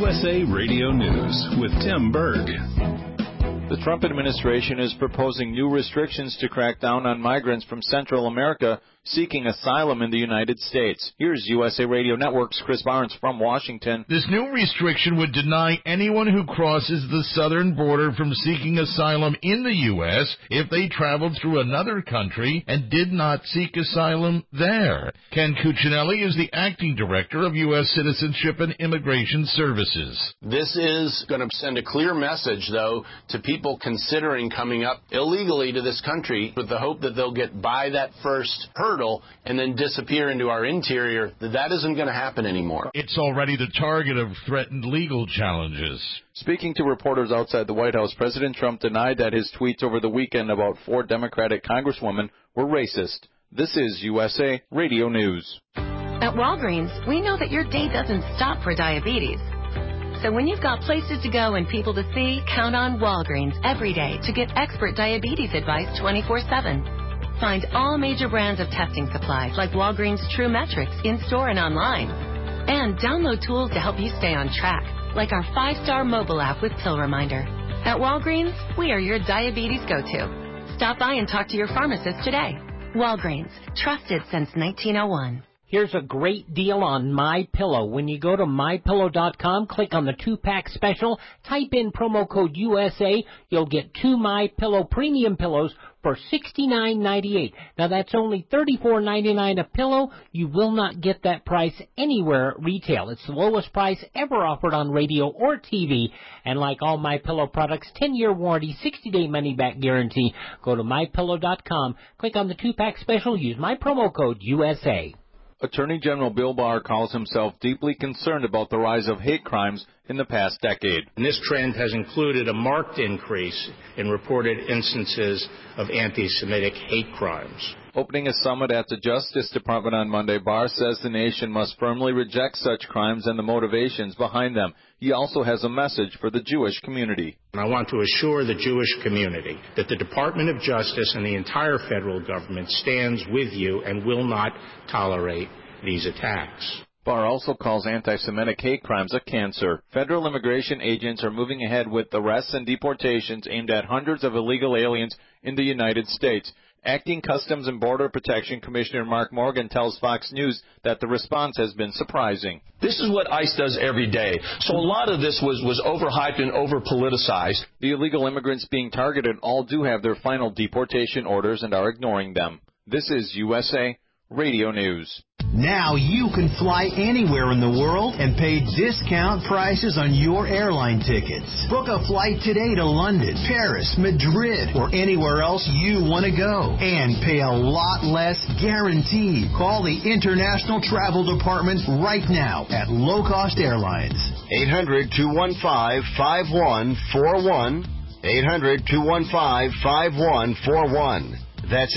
USA Radio News with Tim Berg. The Trump administration is proposing new restrictions to crack down on migrants from Central America seeking asylum in the United States. Here's USA Radio Network's Chris Barnes from Washington. This new restriction would deny anyone who crosses the southern border from seeking asylum in the U.S. if they traveled through another country and did not seek asylum there. Ken Cuccinelli is the acting director of U.S. Citizenship and Immigration Services. This is going to send a clear message, though, to people considering coming up illegally to this country with the hope that they'll get by that first hurdle and then disappear into our interior. That isn't going to happen anymore. It's already the target of threatened legal challenges. Speaking to reporters outside the White House, President Trump denied that his tweets over the weekend about 4 Democratic congresswomen were racist. This is USA Radio News. At Walgreens, we know that your day doesn't stop for diabetes. So when you've got places to go and people to see, count on Walgreens every day to get expert diabetes advice 24/7. Find all major brands of testing supplies like Walgreens True Metrics in-store and online. And download tools to help you stay on track, like our 5-star mobile app with Pill Reminder. At Walgreens, we are your diabetes go-to. Stop by and talk to your pharmacist today. Walgreens, trusted since 1901. Here's a great deal on MyPillow. When you go to MyPillow.com, click on the 2-pack special, type in promo code USA, you'll get 2 MyPillow premium pillows for $69.98. Now, that's only $34.99 a pillow. You will not get that price anywhere at retail. It's the lowest price ever offered on radio or TV. And like all MyPillow products, 10-year warranty, 60-day money-back guarantee. Go to MyPillow.com, click on the 2-pack special, use my promo code USA. Attorney General Bill Barr calls himself deeply concerned about the rise of hate crimes in the past decade. And this trend has included a marked increase in reported instances of anti-Semitic hate crimes. Opening a summit at the Justice Department on Monday, Barr says the nation must firmly reject such crimes and the motivations behind them. He also has a message for the Jewish community. And I want to assure the Jewish community that the Department of Justice and the entire federal government stands with you and will not tolerate these attacks. Barr also calls anti-Semitic hate crimes a cancer. Federal immigration agents are moving ahead with arrests and deportations aimed at hundreds of illegal aliens in the United States. Acting Customs and Border Protection Commissioner Mark Morgan tells Fox News that the response has been surprising. This is what ICE does every day. So a lot of this was overhyped and over-politicized. The illegal immigrants being targeted all do have their final deportation orders and are ignoring them. This is USA Radio News. Now you can fly anywhere in the world and pay discount prices on your airline tickets. Book a flight today to London, Paris, Madrid, or anywhere else you want to go. And pay a lot less guaranteed. Call the International Travel Department right now at Low Cost Airlines. 800-215-5141. 800-215-5141. That's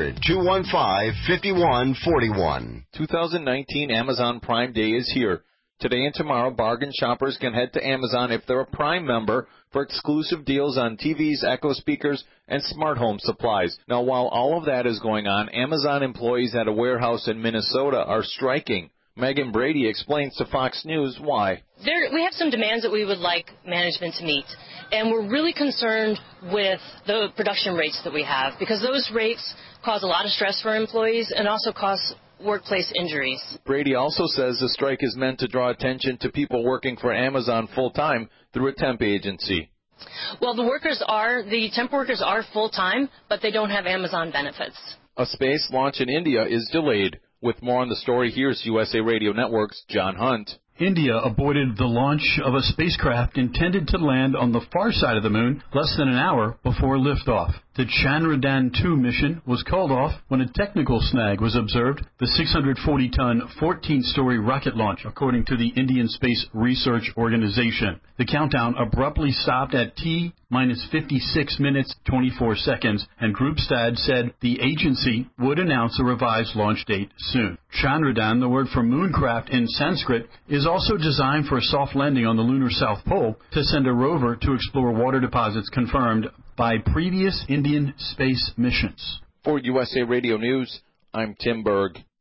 800-215-5141. 2019 Amazon Prime Day is here. Today and tomorrow, bargain shoppers can head to Amazon if they're a Prime member for exclusive deals on TVs, Echo speakers, and smart home supplies. Now, while all of that is going on, Amazon employees at a warehouse in Minnesota are striking. Megan Brady explains to Fox News why. We have some demands that we would like management to meet, and we're really concerned with the production rates that we have because those rates cause a lot of stress for employees and also cause workplace injuries. Brady also says the strike is meant to draw attention to people working for Amazon full-time through a temp agency. Well, the temp workers are full-time, but they don't have Amazon benefits. A space launch in India is delayed. With more on the story, here's USA Radio Network's John Hunt. India aborted the launch of a spacecraft intended to land on the far side of the moon less than an hour before liftoff. The Chandrayaan-2 mission was called off when a technical snag was observed, the 640-ton, 14-story rocket launch, according to the Indian Space Research Organization. The countdown abruptly stopped at T-56 minutes, 24 seconds, and Groupstad said the agency would announce a revised launch date soon. Chandrayaan, the word for mooncraft in Sanskrit, is also designed for a soft landing on the lunar South Pole to send a rover to explore water deposits confirmed by previous Indian space missions. For USA Radio News, I'm Tim Berg.